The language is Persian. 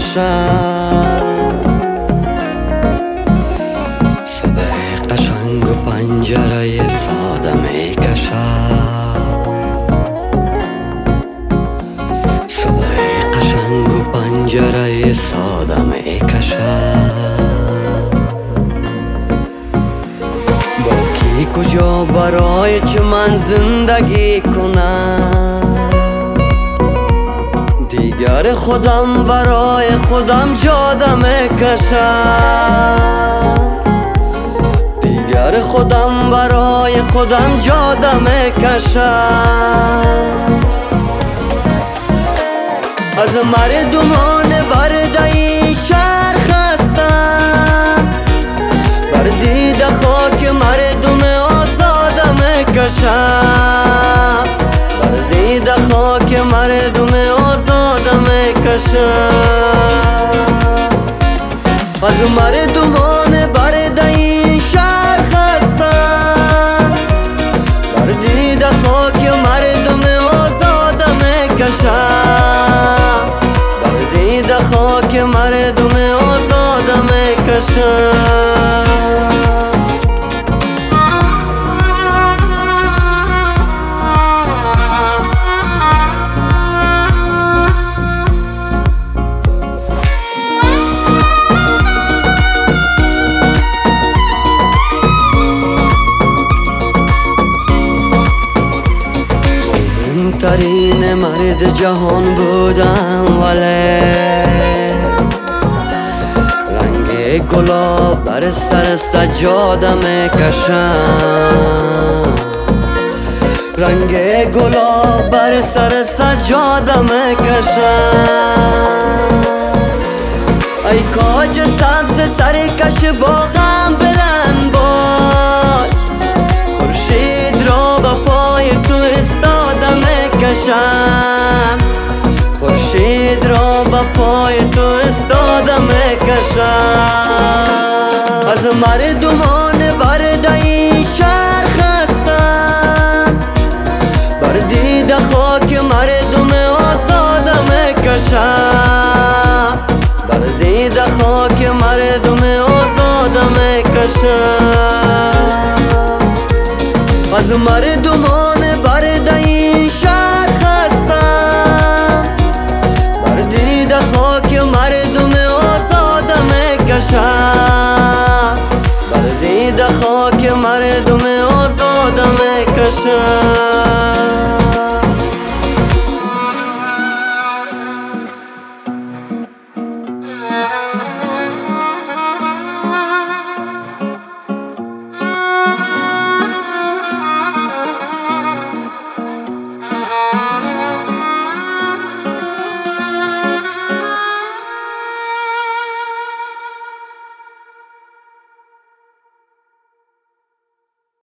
کشم. صبح قشنگ و پنجره ساده می کشم. صبح قشنگ و پنجره ساده می کشم. با کی کجا برای چه من زندگی کنم؟ دیگر خودم برای خودم جاده می کشم. دیگر خودم برای خودم جاده می کشم. از مردمان برده این شهر خستم، بر دیده خاک مردم آزاده می کشم. بر دیده خاک مردم آزاده می کشم. از مردمان برده این شهر خستم، بر دیده خاک مردم آزاده می کشم. بر دیده خاک مردم آزاده می کشم. ترین مرد جهان بودم، ولی رنگ گلاب بر سر سجاده می کشم. رنگ گلاب بر سر سجاده می کشم. ای کاج سبز سرکش باغم بلند باش، خورشید را به پای تو استاده می کشم. خورشید را به پای تو استاده می کشم. از مردمان برده این شهر خستم، بر دیده خاک مردم آزاده می کشم. بر دیده خاک مردم آزاده می کشم. از مردمان برده این شهر خستم، بر دیده خاک مردم آزاده می کشم. بر دیده خاک مردم آزاده می کشم.